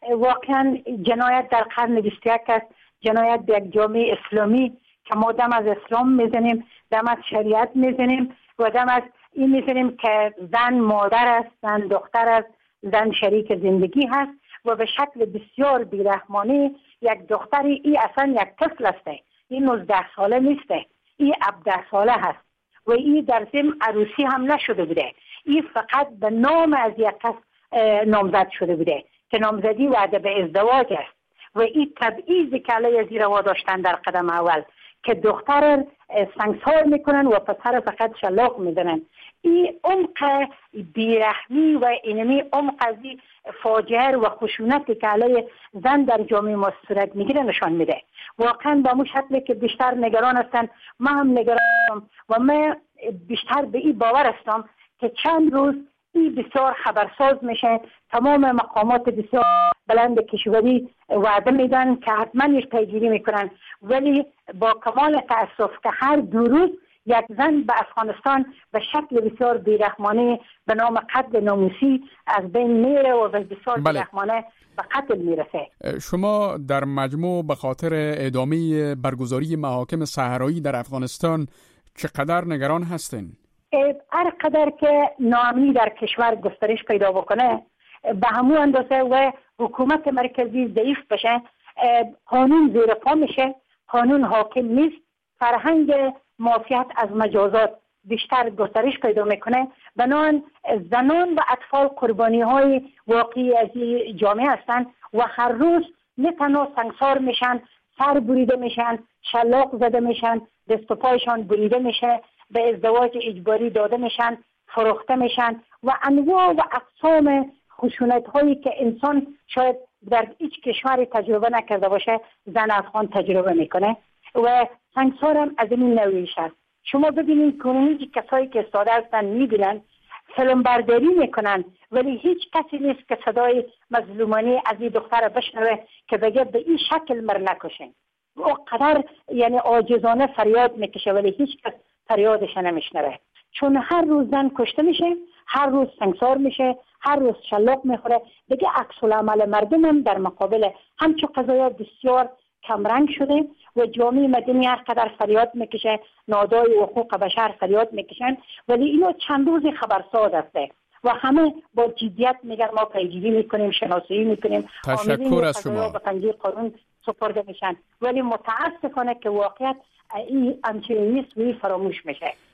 واقعا جنایت در قرن 21 است، جنایت به یک جامعه اسلامی که ما دم از اسلام میزنیم، دم از شریعت میزنیم و دم از این میزنیم که زن مادر است، زن دختر است، زن شریک زندگی هست و به شکل بسیار بیرحمانه یک دختری، این اصلا یک طفل است، این 19 ساله نیست، این 17 ساله هست و این در ضمن عروسی هم نشده بوده، این فقط به نام از یک کس نامزد شده بوده که نامزدی وعده به ازدواج است و این تبعیضی که علیه زیر روا داشتن در قدم اول که دختر سنگسار میکنن و پسر فقط شلاق میزنن. این عمق بیرحمی و اینمی عمق از فاجعه و خشونتی که علیه زن در جامعه ما صورت میگیره نشان میده. واقعا با مو شکلی که بیشتر نگران هستن، ما هم نگران هستم و من بیشتر به این باور هستم که چند روز این بسیار خبرساز میشه، تمام مقامات بسیار بلند کشوری وعده میدن که حتما یک پیگیری میکنن، ولی با کمال تاسف که هر 2 روز یک زن به افغانستان به شکل بسیار بیرحمانه به نام قتل ناموسی از بین میره و بسیار بیرحمانه به قتل میرسه. شما در مجموع به خاطر ادامه برگزاری محاکم صحرایی در افغانستان چقدر نگران هستین؟ هر قدر که ناامنی در کشور گسترش پیدا بکنه به همون اندازه و حکومت مرکزی ضعیف بشه، قانون زیر پا میشه، قانون حاکم نیست، فرهنگ معافیت از مجازات بیشتر گسترش پیدا میکنه، بنابراین زنان و اطفال قربانی های واقعی از جامعه هستند و هر روز نه تنها سنگسار میشن، سر بریده میشن، شلاق زده میشن، دست و پایشان بریده میشه، به ازدواج اجباری داده میشن، فروخته میشن و انواع و اقسام خشونت هایی که انسان شاید در هیچ کشوری تجربه نکرده باشه زن افغان تجربه میکنه و سنگسار هم از این نوعیش است. شما ببینید کنونی کسایی که استاده هستن میبینن، فیلم برداری میکنن، ولی هیچ کسی نیست که صدای مظلومانه از این دختر بشنوه که بگه به این شکل مر نکشین. او قدر یعنی عاجزانه فریاد میکشه ولی هیچ کس فریادش نمیشنوه، چون هر روز زن کشته میشه، هر روز سنگسار میشه، هر روز شلاق میخوره. دیگه عکس العمل مردم هم در مقابل همچون قضایا بسیار کمرنگ شده و جامعه مدنی هر قدر فریاد میکشه، نهادهای حقوق بشر فریاد میکشن، ولی اینو چند روزی خبرساز هسته و همه با جدیت میگن ما پیگیری میکنیم، شناسایی میکنیم، تشکر از شما. به پنجه قانون سپرده میشن، ولی متاسفانه که واقعیت این همچنین نیست و فراموش میشه.